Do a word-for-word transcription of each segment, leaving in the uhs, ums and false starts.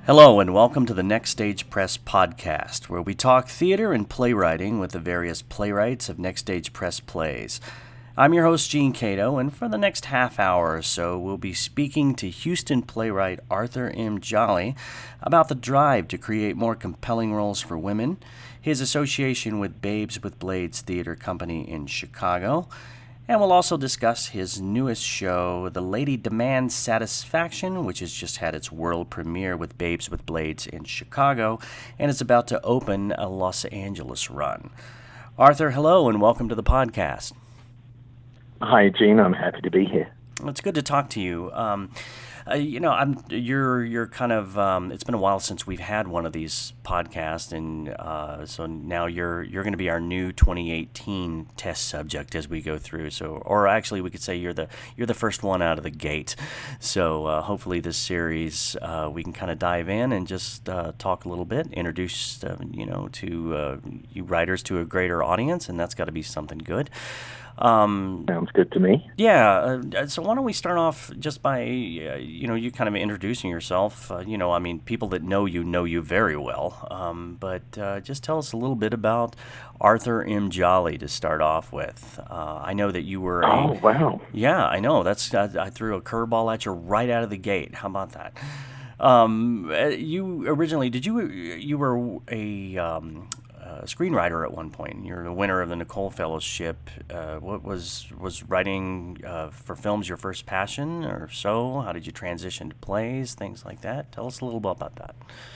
Hello and welcome to the Next Stage Press podcast, where we talk theater and playwriting with the various playwrights of Next Stage Press plays. I'm your host, Gene Cato, and for the next half hour or so, we'll be speaking to Houston playwright Arthur M. Jolly about the drive to create more compelling roles for women, his association with Babes with Blades Theater Company in Chicago, and we'll also discuss his newest show, The Lady Demands Satisfaction, which has just had its world premiere with Babes with Blades in Chicago and is about to open a Los Angeles run. Arthur, hello and welcome to the podcast. Hi, Gene. I'm happy to be here. It's good to talk to you. Um, uh, you know, I'm you're you're kind of. Um, it's been a while since we've had one of these podcasts, and uh, so now you're you're going to be our new twenty eighteen test subject as we go through. So, or actually, we could say you're the you're the first one out of the gate. So, uh, hopefully, this series uh, we can kind of dive in and just uh, talk a little bit, introduce uh, you know to uh, you writers to a greater audience, and that's got to be something good. Um, Sounds good to me. Yeah. Uh, so why don't we start off just by, uh, you know, you kind of introducing yourself. Uh, you know, I mean, people that know you know you very well. Um, but uh, just tell us a little bit about Arthur M. Jolly to start off with. Uh, I know that you were. A, oh wow. Yeah, I know. That's I, I threw a curveball at you right out of the gate. How about that? Um, you originally did you you were a um, Uh, screenwriter at one point. You're the winner of the Nicole Fellowship. Uh, what was was writing uh, for films your first passion, or so? How did you transition to plays, things like that? Tell us a little bit about that.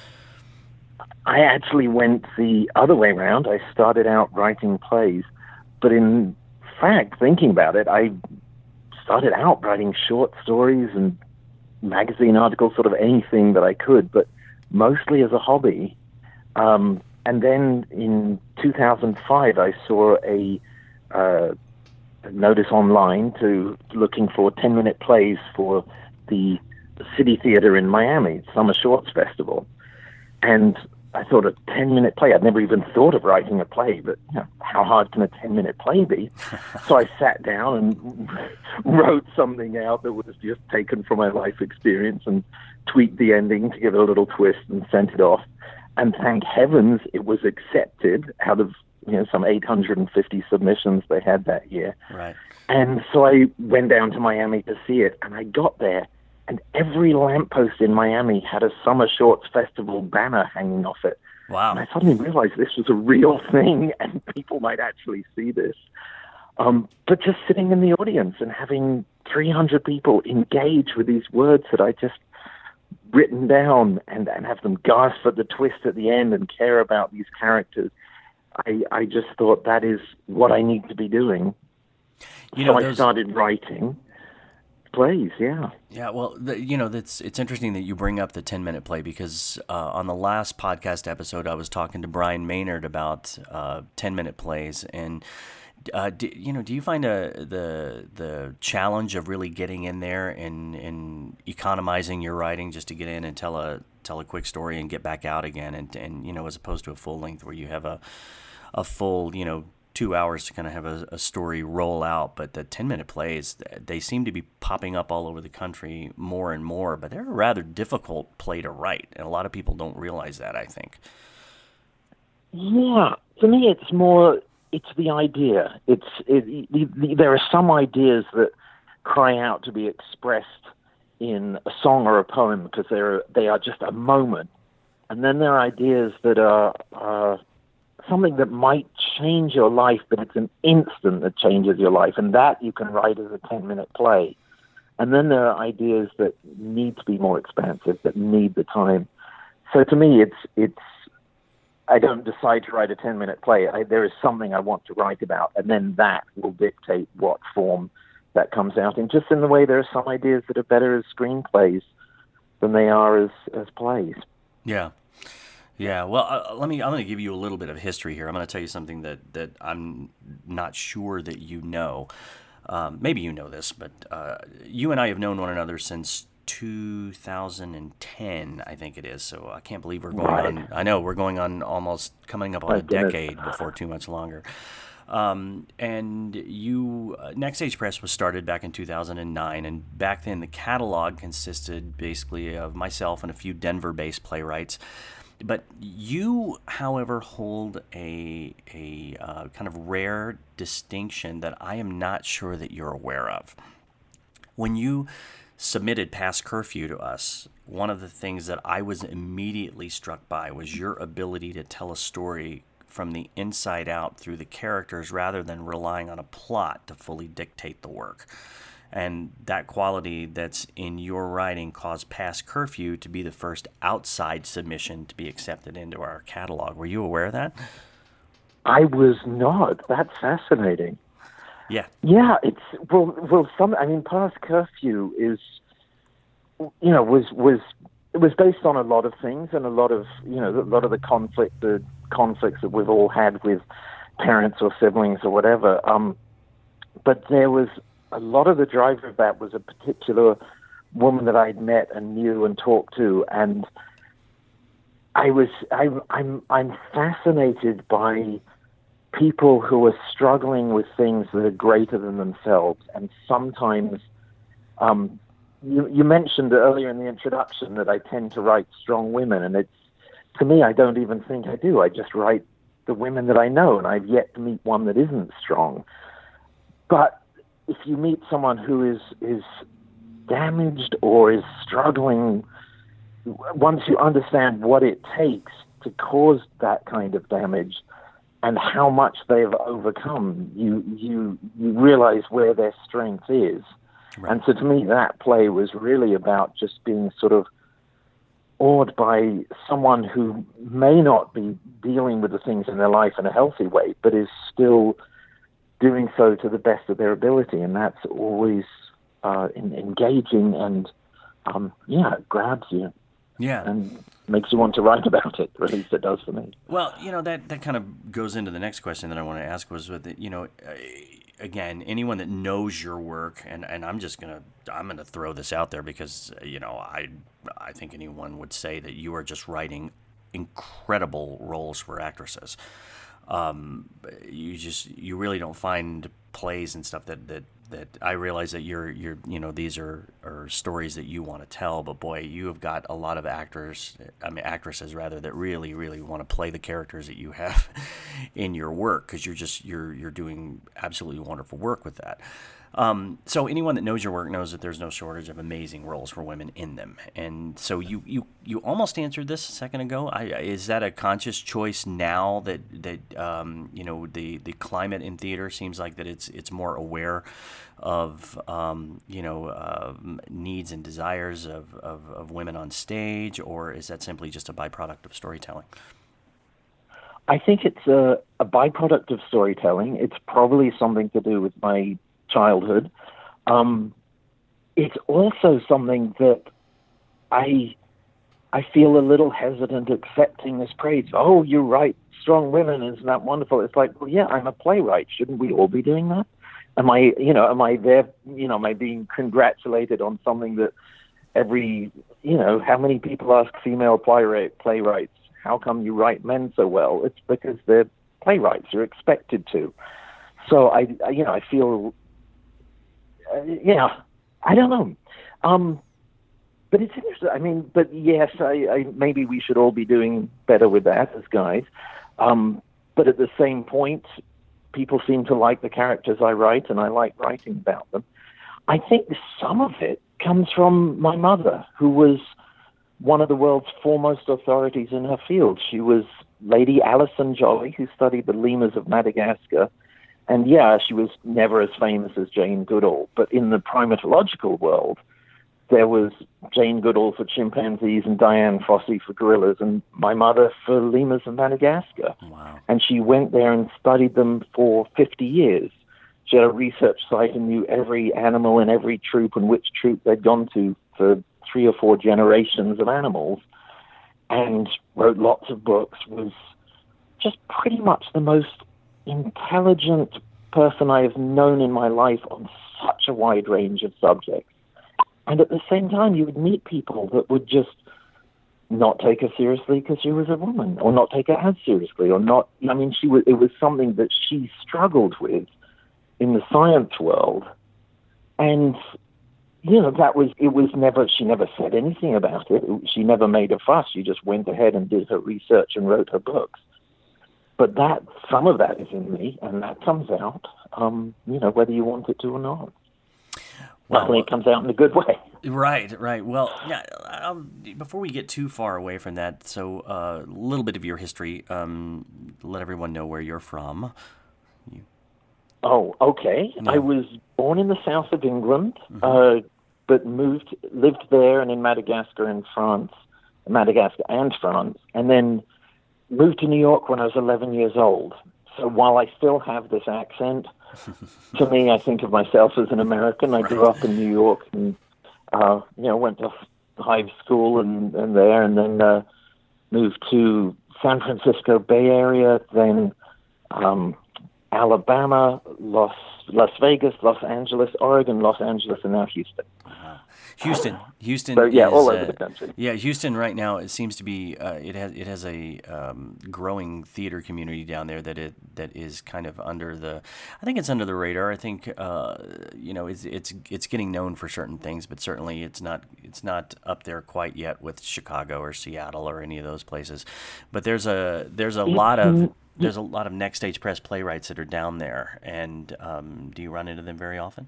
I actually went the other way around. I started out writing plays, but in fact, thinking about it, I started out writing short stories and magazine articles, sort of anything that I could, but mostly as a hobby. Um, And then in two thousand five, I saw a, uh, a notice online to looking for ten-minute plays for the City Theater in Miami, Summer Shorts Festival. And I thought a ten-minute play, I'd never even thought of writing a play, but you know, how hard can a ten-minute play be? So I sat down and wrote something out that was just taken from my life experience and tweaked the ending to give it a little twist and sent it off. And thank heavens it was accepted out of you know some eight hundred fifty submissions they had that year. Right. And so I went down to Miami to see it, and I got there, and every lamppost in Miami had a Summer Shorts Festival banner hanging off it. Wow. And I suddenly realized this was a real thing, and people might actually see this. Um, but just sitting in the audience and having three hundred people engage with these words that I just written down and, and have them gasp at the twist at the end and care about these characters. I, I just thought that is what I need to be doing. You know, so those... I started writing plays, yeah. Yeah, well, the, you know, that's it's interesting that you bring up the ten-minute play because uh, on the last podcast episode, I was talking to Brian Maynard about uh, ten-minute plays, and Uh, do, you know, do you find uh, the the challenge of really getting in there and, and economizing your writing just to get in and tell a tell a quick story and get back out again, and, and you know, as opposed to a full length where you have a a full you know two hours to kind of have a, a story roll out, but the ten minute plays, they seem to be popping up all over the country more and more, but they're a rather difficult play to write, and a lot of people don't realize that, I think. Yeah, for me, it's more. It's the idea. It's it, the, the, there are some ideas that cry out to be expressed in a song or a poem because they're they are just a moment, and then there are ideas that are uh, something that might change your life, but it's an instant that changes your life, and that you can write as a ten-minute play. And then there are ideas that need to be more expansive, that need the time. So to me, it's it's. I don't decide to write a ten-minute play. I, there is something I want to write about, and then that will dictate what form that comes out in. Just in the way there are some ideas that are better as screenplays than they are as, as plays. Yeah. Yeah, well, uh, let me. I'm going to give you a little bit of history here. I'm going to tell you something that, that I'm not sure that you know. Um, maybe you know this, but uh, you and I have known one another since two thousand ten, I think it is. So I can't believe we're going right. on. I know we're going on almost coming up on My a goodness. decade before too much longer. Um, and you, uh, Next Stage Press was started back in two thousand nine, and back then the catalog consisted basically of myself and a few Denver-based playwrights. But you, however, hold a a uh, kind of rare distinction that I am not sure that you're aware of. When you submitted Past Curfew to us, one of the things that I was immediately struck by was your ability to tell a story from the inside out through the characters rather than relying on a plot to fully dictate the work. And that quality that's in your writing caused Past Curfew to be the first outside submission to be accepted into our catalog. Were you aware of that? I was not. That's fascinating. Yeah. Yeah, it's well, well. Some, I mean, Past Curfew is, you know, was was it was based on a lot of things and a lot of, you know, a lot of the conflict, the conflicts that we've all had with parents or siblings or whatever. Um, but there was a lot of the driver of that was a particular woman that I'd met and knew and talked to, and I was I, I'm I'm fascinated by people who are struggling with things that are greater than themselves. And sometimes, um, you, you mentioned earlier in the introduction that I tend to write strong women, and it's, to me, I don't even think I do. I just write the women that I know, and I've yet to meet one that isn't strong. But if you meet someone who is, is damaged or is struggling, once you understand what it takes to cause that kind of damage, and how much they've overcome, you you you realize where their strength is. Right. And so to me, that play was really about just being sort of awed by someone who may not be dealing with the things in their life in a healthy way, but is still doing so to the best of their ability. And that's always uh, in, engaging and, um, yeah, it grabs you. Yeah. And makes you want to write about it, or at least it does for me. Well, you know, that, that kind of goes into the next question that I want to ask was with, the, you know, uh, again, anyone that knows your work, and, and I'm just going to, I'm going to throw this out there because, you know, I, I think anyone would say that you are just writing incredible roles for actresses. Um, you just, you really don't find plays and stuff that, that, that I realize that you're, you're, you know, these are, are stories that you want to tell, but boy, you have got a lot of actors, I mean, actresses rather, that really, really want to play the characters that you have in your work. Cause you're just, you're, you're doing absolutely wonderful work with that. Um, so anyone that knows your work knows that there's no shortage of amazing roles for women in them. And so you, you, you almost answered this a second ago. I, is that a conscious choice now that, that, um, you know, the, the climate in theater seems like that it's, it's more aware of, um, you know, uh, needs and desires of, of, of women on stage, or is that simply just a byproduct of storytelling? I think it's a, a byproduct of storytelling. It's probably something to do with my childhood. Um, it's also something that I I feel a little hesitant accepting this praise. Oh, you're right, strong women, isn't that wonderful? It's like, well, yeah, I'm a playwright. Shouldn't we all be doing that? Am I, you know, am I there, you know, am I being congratulated on something that every, you know, how many people ask female playwright, playwrights, how come you write men so well? It's because they're playwrights. You're expected to. So I, I you know, I feel, uh, yeah, I don't know. Um, but it's interesting. I mean, but yes, I, I maybe we should all be doing better with that as guys. Um, but at the same point, people seem to like the characters I write, and I like writing about them. I think some of it comes from my mother, who was one of the world's foremost authorities in her field. She was Lady Alison Jolly, who studied the lemurs of Madagascar. And yeah, she was never as famous as Jane Goodall, but in the primatological world, there was Jane Goodall for chimpanzees and Diane Fossey for gorillas, and my mother for lemurs of Madagascar. Wow. And she went there and studied them for fifty years. She had a research site and knew every animal in every troop and which troop they'd gone to for three or four generations of animals, and wrote lots of books, was just pretty much the most intelligent person I have known in my life on such a wide range of subjects. And at the same time, you would meet people that would just not take her seriously because she was a woman, or not take her as seriously, or not. I mean, she was. It was something that she struggled with in the science world, and you know that was. It was never. She never said anything about it. She never made a fuss. She just went ahead and did her research and wrote her books. But that some of that is in me, and that comes out. Um, you know, whether you want it to or not. Well, Luckily, it comes out in a good way. Right, right. Well, yeah. Um, before we get too far away from that, so a uh, little bit of your history. Um, let everyone know where you're from. You... Oh, okay. Yeah. I was born in the south of England, mm-hmm. uh, but moved, lived there and in Madagascar and France, Madagascar and France, and then moved to New York when I was eleven years old. So while I still have this accent, to me, I think of myself as an American. I Right. grew up in New York and, uh, you know, went to high school and, and there, and then uh, moved to San Francisco Bay Area, then um, Alabama, Los Las Vegas, Los Angeles, Oregon, Los Angeles, and now Houston. Wow. Houston, Houston. So yeah, is, all over uh, the country. Yeah, Houston right now. It seems to be. Uh, it has. It has a um, growing theater community down there that it that is kind of under the. I think it's under the radar. I think uh, you know it's it's it's getting known for certain things, but certainly it's not it's not up there quite yet with Chicago or Seattle or any of those places. But there's a there's a lot of there's a lot of Next Stage Press playwrights that are down there, and um, do you run into them very often?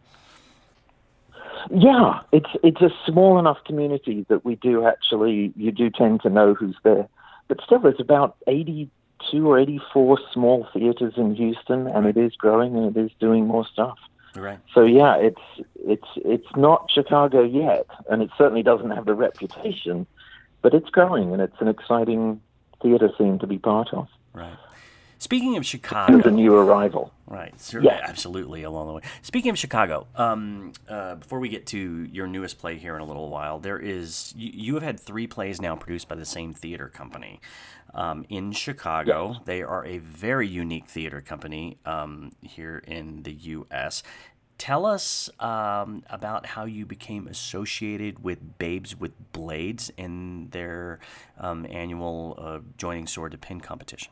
Yeah, it's it's a small enough community that we do actually, you do tend to know who's there. But still, there's about eighty-two or eighty-four small theaters in Houston, and it is growing and it is doing more stuff. Right. So yeah, it's it's it's not Chicago yet, and it certainly doesn't have the reputation, but it's growing, and it's an exciting theater scene to be part of. Right. Speaking of Chicago, It's a new arrival. Right, certainly, Yeah. absolutely, along the way. Speaking of Chicago, um, uh, before we get to your newest play here in a little while, there is you, you have had three plays now produced by the same theater company um, in Chicago. Yes. They are a very unique theater company um, here in the U S Tell us um, about how you became associated with Babes with Blades in their um, annual uh, Joining Sword to Pen competition.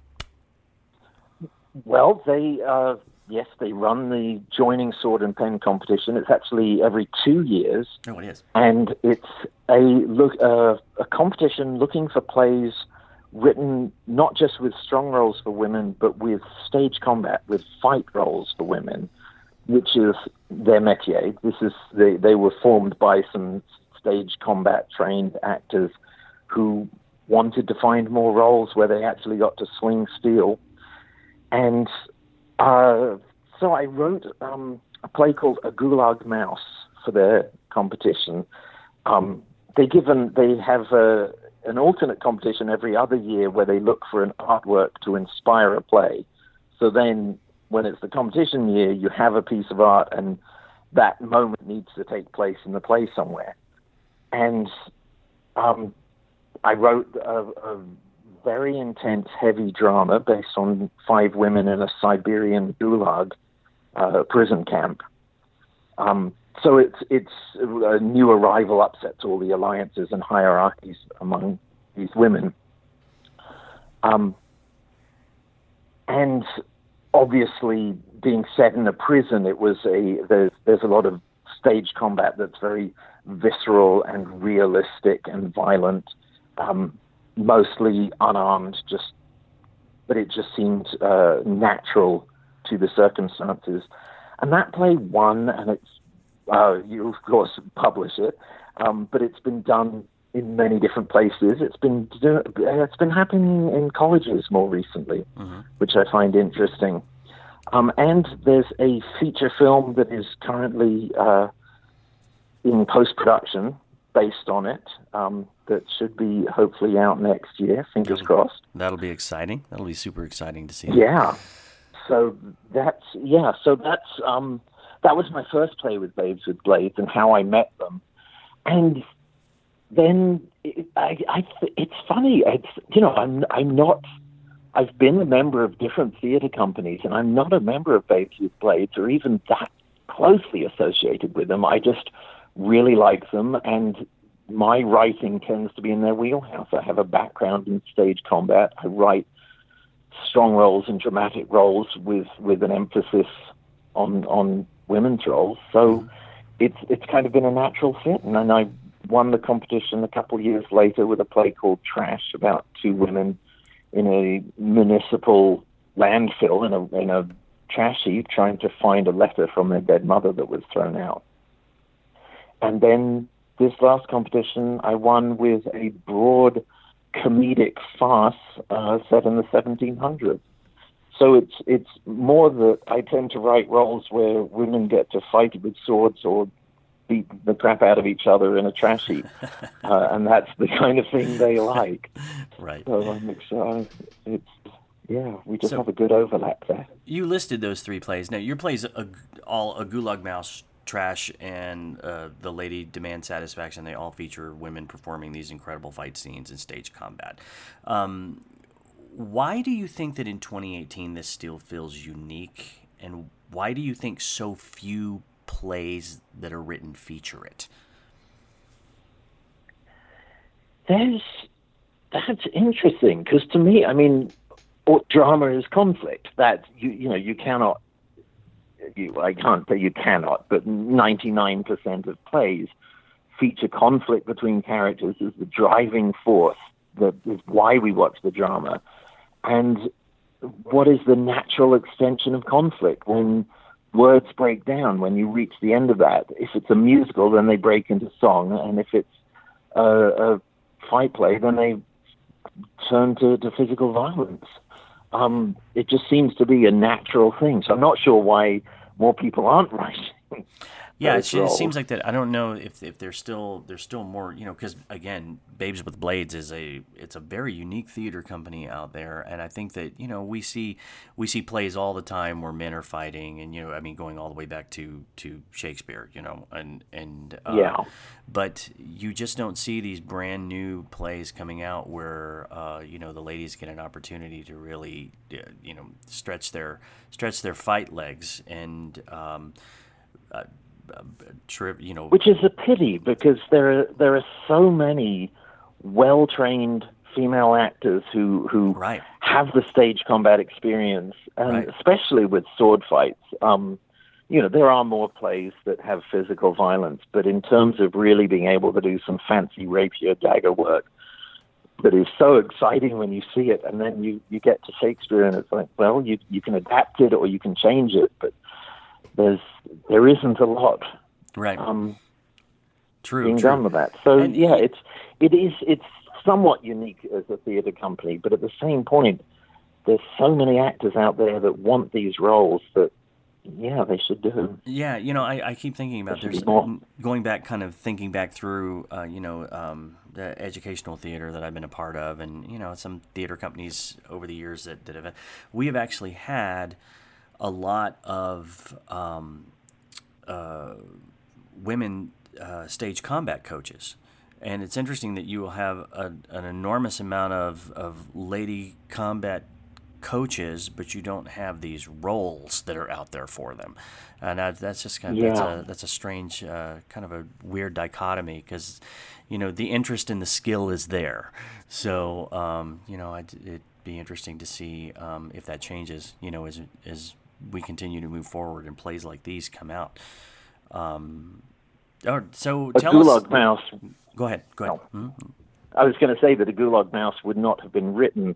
Well, they, uh, yes, they run the Joining Sword and Pen competition. It's actually every two years. Oh, it is. And it's a look uh, a competition looking for plays written not just with strong roles for women, but with stage combat, with fight roles for women, which is their métier. This is they, they were formed by some stage combat trained actors who wanted to find more roles where they actually got to swing steel. And uh, so I wrote um, a play called A Gulag Mouse for their competition. Um, they given they have a, an alternate competition every other year where they look for an artwork to inspire a play. So then when it's the competition year, you have a piece of art and that moment needs to take place in the play somewhere. And um, I wrote a, a very intense, heavy drama based on five women in a Siberian gulag uh, prison camp. Um, so it's it's a new arrival upsets all the alliances and hierarchies among these women. Um, and obviously, being set in a prison, it was a there's there's a lot of stage combat that's very visceral and realistic and violent. Um, mostly unarmed, just, but it just seemed uh, natural to the circumstances. And that play won, and it's, uh, you of course publish it, um, but it's been done in many different places. It's been it's been happening in colleges more recently, mm-hmm. which I find interesting. Um, and there's a feature film that is currently uh, in post-production based on it, um, that should be hopefully out next year, fingers that'll, crossed. That'll be exciting. That'll be super exciting to see. Yeah. So that's, yeah, so that's, um, that was my first play with Babes with Blades and how I met them. And then it, I, I, it's funny, it's, you know, I'm, I'm not, I've been a member of different theater companies and I'm not a member of Babes with Blades or even that closely associated with them. I just really like them, and my writing tends to be in their wheelhouse. I have a background in stage combat. I write strong roles and dramatic roles with, with an emphasis on on women's roles. So it's it's kind of been a natural fit. And then I won the competition a couple of years later with a play called Trash, about two women in a municipal landfill in a in a trash heap trying to find a letter from their dead mother that was thrown out. And then this last competition I won with a broad comedic farce uh, set in the seventeen hundreds. So it's it's more that I tend to write roles where women get to fight with swords or beat the crap out of each other in a trash heap, uh, and that's the kind of thing they like. Right. So I'm excited. It's yeah, we just So- have a good overlap there. You listed those three plays. Now, your plays are all a Gulag Mouse, Trash, and uh, The Lady Demand Satisfaction. They all feature women performing these incredible fight scenes in stage combat. Um, why do you think that in twenty eighteen this still feels unique, and why do you think so few plays that are written feature it? There's that's interesting, because to me, I mean, drama is conflict. That you you know you cannot. You, I can't say you cannot, but ninety-nine percent of plays feature conflict between characters as the driving force that is why we watch the drama. And what is the natural extension of conflict when words break down, when you reach the end of that? If it's a musical, then they break into song, and if it's a, a fight play, then they turn to, to physical violence. Um, it just seems to be a natural thing. So I'm not sure why more people aren't writing. Yeah, those it, it roles. seems like that. I don't know if if there's still there's still more, you know, because again, Babes with Blades is a it's a very unique theater company out there, and I think that you know we see we see plays all the time where men are fighting, and you know, I mean, going all the way back to, to Shakespeare, you know, and and uh, Yeah. but you just don't see these brand new plays coming out where uh, you know the ladies get an opportunity to really uh, you know stretch their stretch their fight legs and. Um, uh, uh, tri- you know, Which is a pity, because there are there are so many well-trained female actors who who Right. have the stage combat experience, and Right. especially with sword fights. Um, you know, there are more plays that have physical violence, but in terms of really being able to do some fancy rapier dagger work that is so exciting when you see it, and then you, you get to Shakespeare and it's like, well, you you can adapt it or you can change it, but there's there isn't a lot right. um, True. being true. done with that. So And- yeah, it's it is it's somewhat unique as a theater company, but at the same point, there's so many actors out there that want these roles that yeah, they should do. Yeah, you know, I, I keep thinking about There there's should be more. going back, kind of thinking back through, uh, you know, um, the educational theater that I've been a part of, and you know, some theater companies over the years that, that have, we have actually had a lot of um, uh, women uh, stage combat coaches. And it's interesting that you will have a, an enormous amount of, of lady combat coaches, but you don't have these roles that are out there for them. And that, that's just kind of, Yeah. that's a that's a strange, uh, kind of a weird dichotomy, because, you know, the interest in the skill is there. So, um, you know, I'd, it'd be interesting to see um, if that changes, you know, as as we continue to move forward and plays like these come out. Um, oh, so A tell Gulag us. Mouse. Go ahead. Go ahead. No. Mhm. I was going to say that a Gulag Mouse would not have been written,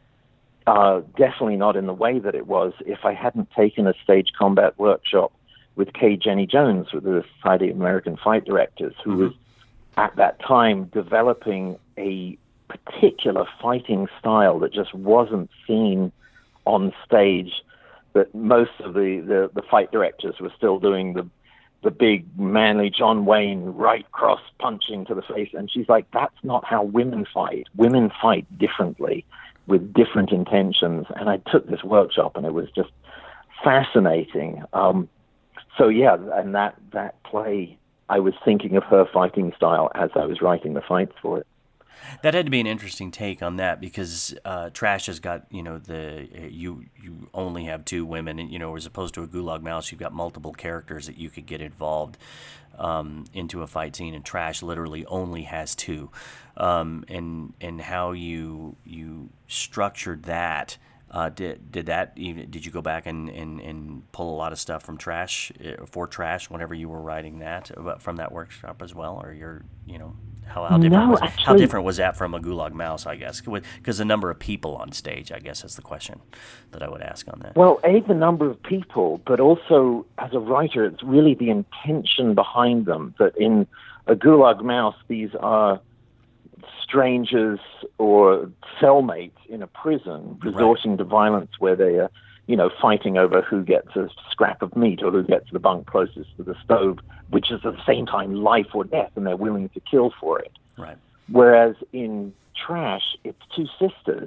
uh, definitely not in the way that it was, if I hadn't taken a stage combat workshop with Kay Jenny Jones, with the Society of American Fight Directors, who Mm-hmm. was at that time developing a particular fighting style that just wasn't seen on stage. That most of the, the, the fight directors were still doing the the big manly John Wayne right cross punching to the face, and she's like, that's not how women fight. Women fight differently with different intentions. And I took this workshop and it was just fascinating. Um, so yeah, and that that play, I was thinking of her fighting style as I was writing the fights for it. That had to be an interesting take on that because uh, Trash has got, you know, the you you only have two women, and you know, as opposed to a Gulag Mouse, you've got multiple characters that you could get involved um, into a fight scene, and Trash literally only has two, um, and and how you you structured that. Uh, did did that even did you go back and, and, and pull a lot of stuff from Trash uh, for Trash whenever you were writing that uh, from that workshop as well, or you're you know how, how different No, was actually, how different was that from a Gulag Mouse, I guess, because the number of people on stage, I guess, is the question that I would ask on that. Well, A, the number of people, but also as a writer, it's really the intention behind them. That in a Gulag Mouse, these are strangers or cellmates in a prison resorting right. to violence where they are, you know, fighting over who gets a scrap of meat or who gets the bunk closest to the stove, which is at the same time life or death, and they're willing to kill for it. Right. Whereas in Trash, it's two sisters.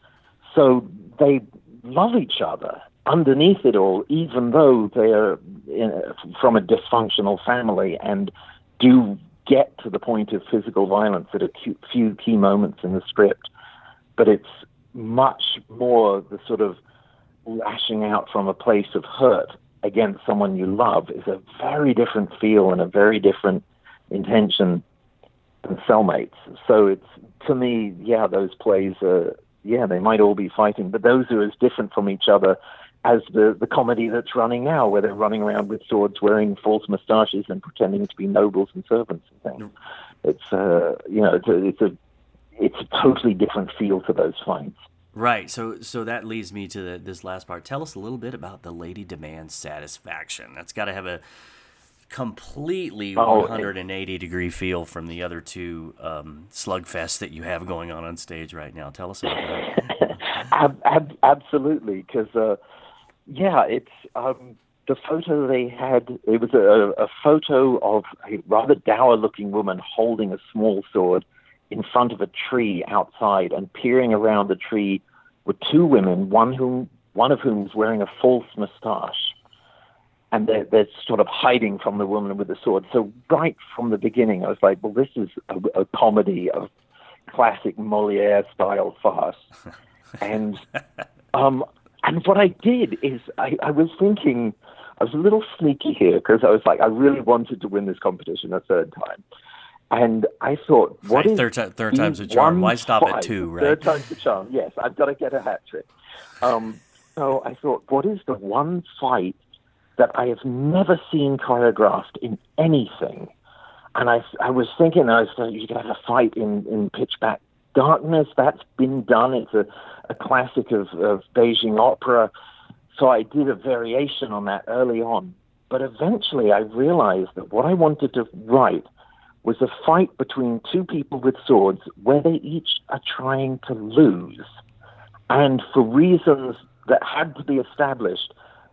So they love each other underneath it all, even though they're in, from a dysfunctional family and do get to the point of physical violence at a few key moments in the script. But it's much more the sort of lashing out from a place of hurt against someone you love is a very different feel and a very different intention than Cellmates. So it's, to me, yeah, those plays are, yeah, they might all be fighting, but those are as different from each other as the, the comedy that's running now, where they're running around with swords, wearing false mustaches, and pretending to be nobles and servants and things. It's uh, you know, it's a, it's a it's a totally different feel to those fights. Right. So so that leads me to the, this last part. Tell us a little bit about The Lady Demands Satisfaction. That's got to have a completely oh, one hundred eighty degree feel from the other two um, slugfests that you have going on on stage right now. Tell us about that. ab- ab- absolutely, because. Uh, Yeah, it's um, the photo they had. It was a, a photo of a rather dour-looking woman holding a small sword in front of a tree outside, and peering around the tree were two women, one whom one of whom was wearing a false moustache, and they're, they're sort of hiding from the woman with the sword. So right from the beginning, I was like, well, this is a, a comedy of classic Molière-style farce, and um. And what I did is I, I was thinking, I was a little sneaky here because I was like, I really wanted to win this competition a third time. And I thought, what right, is third, t- third time's the charm. Why stop fight? at two, right? Third time's the charm, yes. I've got to get a hat trick. Um, so I thought, what is the one fight that I have never seen choreographed in anything? And I, I was thinking, I was thinking, you could have a fight in, in Pitch Black Darkness. That's been done. It's a, a classic of, of Beijing opera. So I did a variation on that early on. But eventually I realized that what I wanted to write was a fight between two people with swords where they each are trying to lose. And for reasons that had to be established,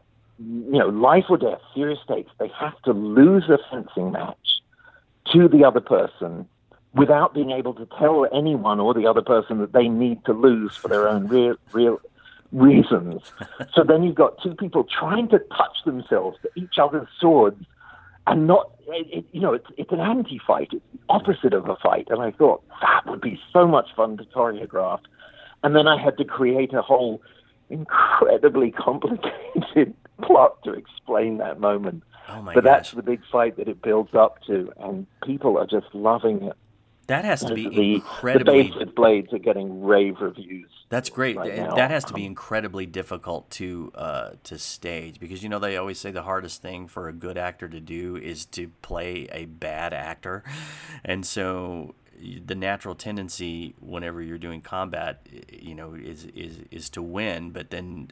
you know, life or death, serious stakes, they have to lose a fencing match to the other person without being able to tell anyone or the other person that they need to lose for their own real, real reasons. So then you've got two people trying to touch themselves to each other's swords, and not, it, it, you know, it's, it's an anti-fight. It's the opposite of a fight. And I thought, that would be so much fun to choreograph. And then I had to create a whole incredibly complicated plot to explain that moment. Oh my but gosh. That's the big fight that it builds up to, and people are just loving it. That has to be the, incredibly... The Basted Blades are getting rave reviews. That's great. Right that now. has to be incredibly difficult to uh, to stage, because, you know, they always say the hardest thing for a good actor to do is to play a bad actor. And so the natural tendency whenever you're doing combat, you know, is is, is to win, but then...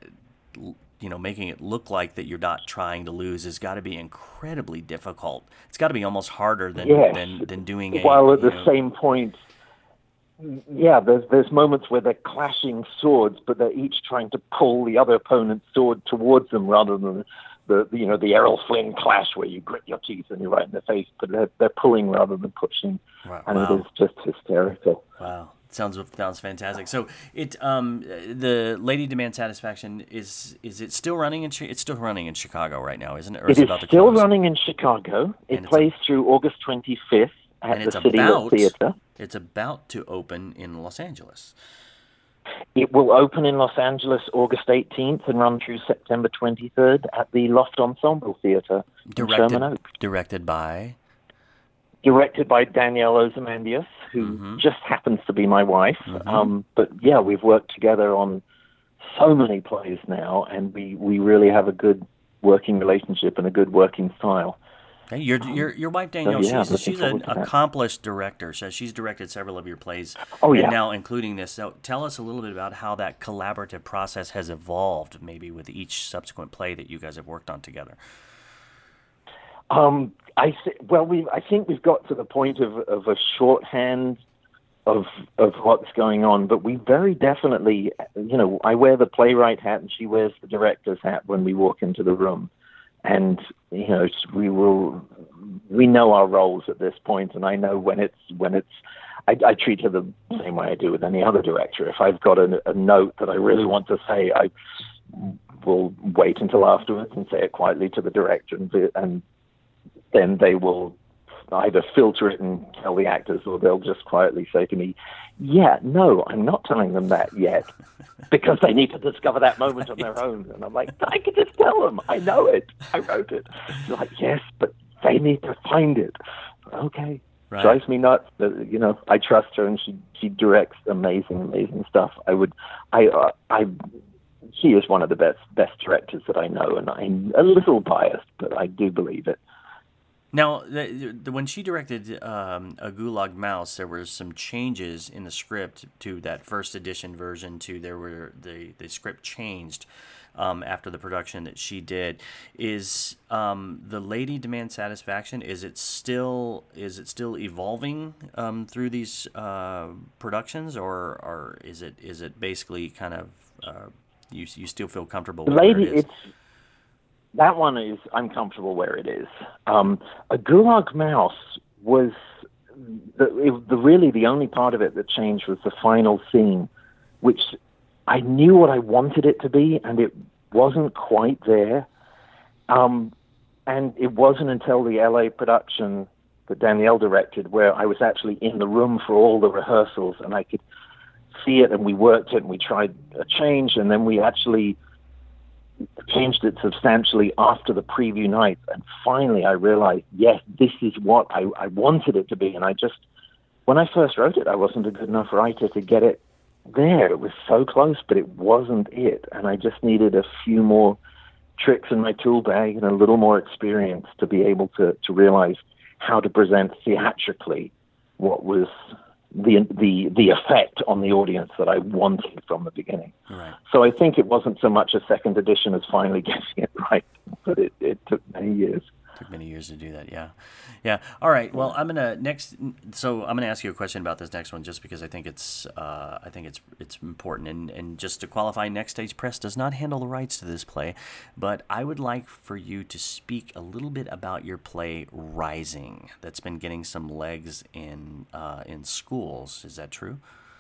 Uh, you know, making it look like that you're not trying to lose has got to be incredibly difficult. It's got to be almost harder than yes. than, than doing a... While at the know, same point, yeah, there's there's moments where they're clashing swords, but they're each trying to pull the other opponent's sword towards them rather than the, you know, the Errol Flynn clash where you grit your teeth and you're right in the face, but they're, they're pulling rather than pushing. Wow. And it is just hysterical. Wow. Sounds sounds fantastic. So it um the Lady Demands Satisfaction is is it still running in it's still running in Chicago right now, isn't it? Or It is it is about to still close? running in Chicago. It And plays a... through August twenty-fifth, at and the it's City Lit about Theater. it's about to open in Los Angeles. It will open in Los Angeles August eighteenth and run through September twenty-third at the Loft Ensemble Theater in Sherman Oaks. Directed by? Directed by Danielle Ozymandias, who mm-hmm. just happens to be my wife. Mm-hmm. Um, but yeah, we've worked together on so many plays now, and we, we really have a good working relationship and a good working style. Okay, your your your wife Danielle, so, yeah, she's she's an that. accomplished director. So she's directed several of your plays, oh, and yeah. now including this. So tell us a little bit about how that collaborative process has evolved, maybe with each subsequent play that you guys have worked on together. Um, I th- well, we I think we've got to the point of of a shorthand of of what's going on, but we very definitely, you know, I wear the playwright hat and she wears the director's hat when we walk into the room. And, you know, we will, we know our roles at this point, and I know when it's, when it's, I, I treat her the same way I do with any other director. If I've got a, a note that I really want to say, I will wait until afterwards and say it quietly to the director, and, and then they will either filter it and tell the actors, or they'll just quietly say to me, yeah, no, I'm not telling them that yet, because they need to discover that moment on their own. And I'm like, I can just tell them. I know it. I wrote it. They're like, yes, but they need to find it. Okay. Right. Drives me nuts. But, you know, I trust her, and she, she directs amazing, amazing stuff. I would, I, uh, I, she is one of the best, best directors that I know, and I'm a little biased, but I do believe it. Now, the, the, when she directed um, A Gulag Mouse, there were some changes in the script to that first edition version. To there were the the script changed um, after the production that she did. Is um, The Lady Demands Satisfaction? Is it still is it still evolving um, through these uh, productions, or or is it is it basically kind of uh, you you still feel comfortable with Lady, where it is? It's That one is, I'm comfortable where it is. Um, A Gulag Mouse was, the, it, the really the only part of it that changed was the final scene, which I knew what I wanted it to be, and it wasn't quite there. Um, and it wasn't until the L A production that Danielle directed, where I was actually in the room for all the rehearsals, and I could see it, and we worked it, and we tried a change, and then we actually changed it substantially after the preview night, and finally I realized, yes, this is what I, I wanted it to be. And I just, when I first wrote it, I wasn't a good enough writer to get it there. It was so close, but it wasn't it, and I just needed a few more tricks in my tool bag and a little more experience to be able to, to realize how to present theatrically what was the the the effect on the audience that I wanted from the beginning. Right. So I think it wasn't so much a second edition as finally getting it right, but it, it took many years. Took many years to do that, yeah. Yeah. All right. Well, I'm gonna next. So I'm gonna ask you a question about this next one, just because I think it's, uh, I think it's it's important. And, and just to qualify, Next Stage Press does not handle the rights to this play, but I would like for you to speak a little bit about your play Rising, that's been getting some legs in uh, in schools. Is that true?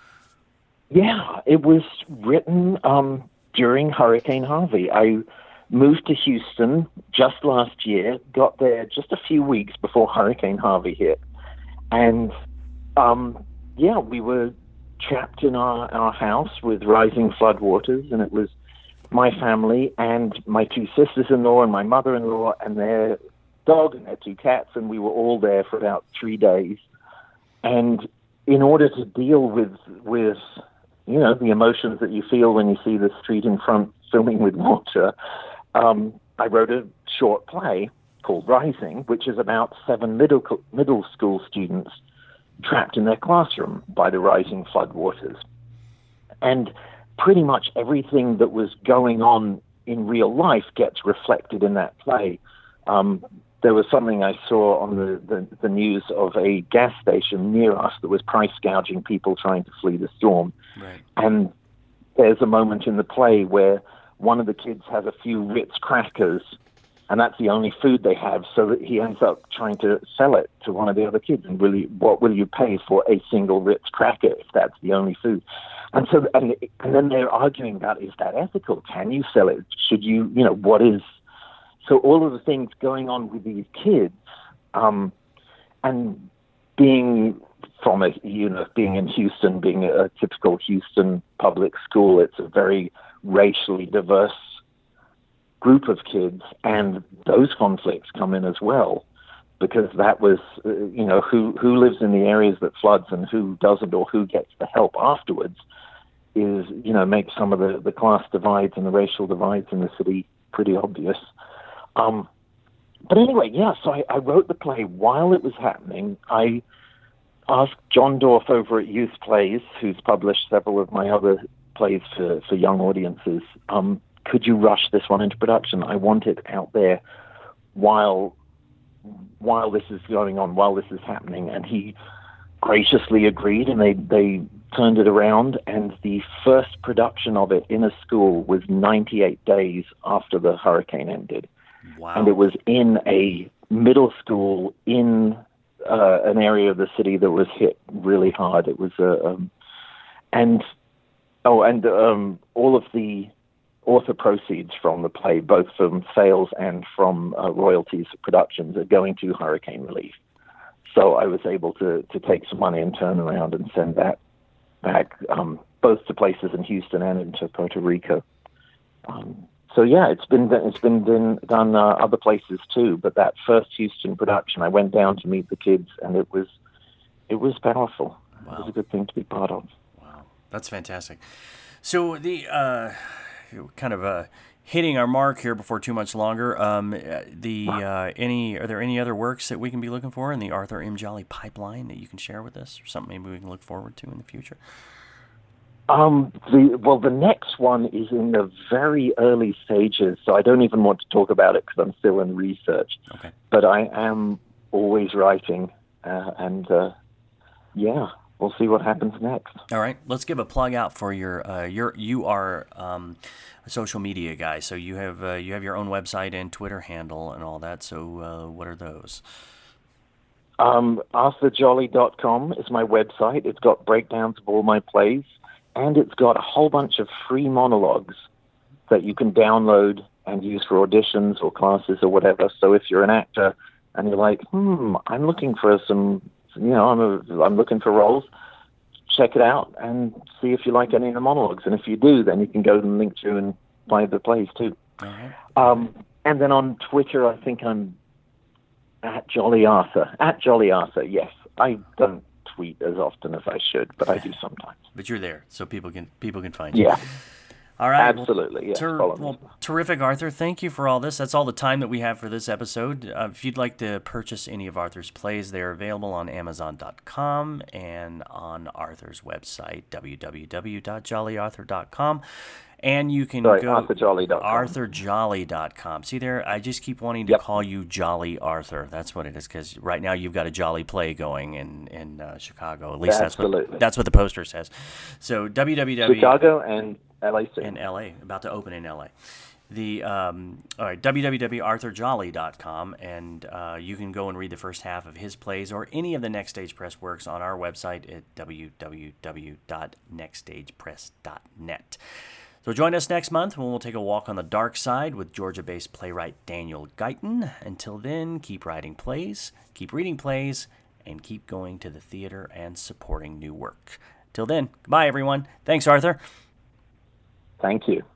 Yeah, it was written um, during Hurricane Harvey. I moved to Houston just last year, got there just a few weeks before Hurricane Harvey hit. And, um, yeah, we were trapped in our, our house with rising floodwaters, and it was my family and my two sisters-in-law and my mother-in-law and their dog and their two cats, and we were all there for about three days. And in order to deal with, with you know, the emotions that you feel when you see the street in front filling with water, Um, I wrote a short play called Rising, which is about seven middle middle school students trapped in their classroom by the rising floodwaters. And pretty much everything that was going on in real life gets reflected in that play. Um, there was something I saw on the, the, the news of a gas station near us that was price gouging people trying to flee the storm. Right. And there's a moment in the play where one of the kids has a few Ritz crackers, and that's the only food they have, so that he ends up trying to sell it to one of the other kids. And really, what will you pay for a single Ritz cracker if that's the only food? And so, and, and then they're arguing about, is that ethical? Can you sell it? Should you, you know, what is? So all of the things going on with these kids, um, and being from a, you know, being in Houston, being a typical Houston public school, it's a very racially diverse group of kids, and those conflicts come in as well, because that was, uh, you know, who, who lives in the areas that floods and who doesn't, or who gets the help afterwards, is, you know, makes some of the, the class divides and the racial divides in the city pretty obvious. Um, but anyway, yeah, so I, I wrote the play while it was happening. I asked John Dorff over at Youth Plays, who's published several of my other plays for, for young audiences, um, could you rush this one into production? I want it out there while while this is going on, while this is happening. And he graciously agreed, and they, they turned it around, and the first production of it in a school was ninety-eight days after the hurricane ended. Wow. And it was in a middle school in uh, an area of the city that was hit really hard. It was a, um, and, oh, and um, all of the author proceeds from the play, both from sales and from uh, royalties of productions, are going to hurricane relief. So I was able to, to take some money and turn around and send that back, um, both to places in Houston and into Puerto Rico. Um, so yeah, it's been it's been done, done uh, other places too. But that first Houston production, I went down to meet the kids, and it was it was powerful. Wow. It was a good thing to be part of. Wow, that's fantastic. So the uh, kind of uh, hitting our mark here before too much longer. Um, the uh, any are there any other works that we can be looking for in the Arthur M. Jolly pipeline that you can share with us, or something maybe we can look forward to in the future? Um, the, well, the next one is in the very early stages, so I don't even want to talk about it because I'm still in research. Okay. But I am always writing, uh, and uh, yeah, we'll see what happens next. All right, let's give a plug out for your uh, your you are um, a social media guy, so you have uh, you have your own website and Twitter handle and all that. So uh, what are those? Um, arthur jolly dot com is my website. It's got breakdowns of all my plays. And it's got a whole bunch of free monologues that you can download and use for auditions or classes or whatever. So if you're an actor and you're like, hmm, I'm looking for some, you know, I'm a, I'm looking for roles, check it out and see if you like any of the monologues. And if you do, then you can go and link to and buy the plays too. Uh-huh. Um, and then on Twitter, I think I'm at Jolly Arthur. At Jolly Arthur, yes. I don't tweet as often as I should, but I do sometimes. But you're there, so people can people can find you. Yeah. All right. Absolutely. Well, yes. ter- well, terrific, Arthur. Thank you for all this. That's all the time that we have for this episode. Uh, if you'd like to purchase any of Arthur's plays, they're available on amazon dot com and on Arthur's website, w w w dot jolly arthur dot com. And you can Sorry, go arthur jolly dot com. arthur jolly dot com. See there, I just keep wanting to Yep. call you Jolly Arthur. That's what it is, because right now you've got a Jolly play going in in uh, Chicago. At least Absolutely. that's what that's what the poster says. So w w w Chicago and L A soon. in L A, about to open in L A. The um, all right, w w w dot arthur jolly dot com, and uh, you can go and read the first half of his plays or any of the Next Stage Press works on our website at w w w dot next stage press dot net. So join us next month when we'll take a walk on the dark side with Georgia-based playwright Daniel Guyton. Until then, keep writing plays, keep reading plays, and keep going to the theater and supporting new work. Till then, goodbye, everyone. Thanks, Arthur. Thank you.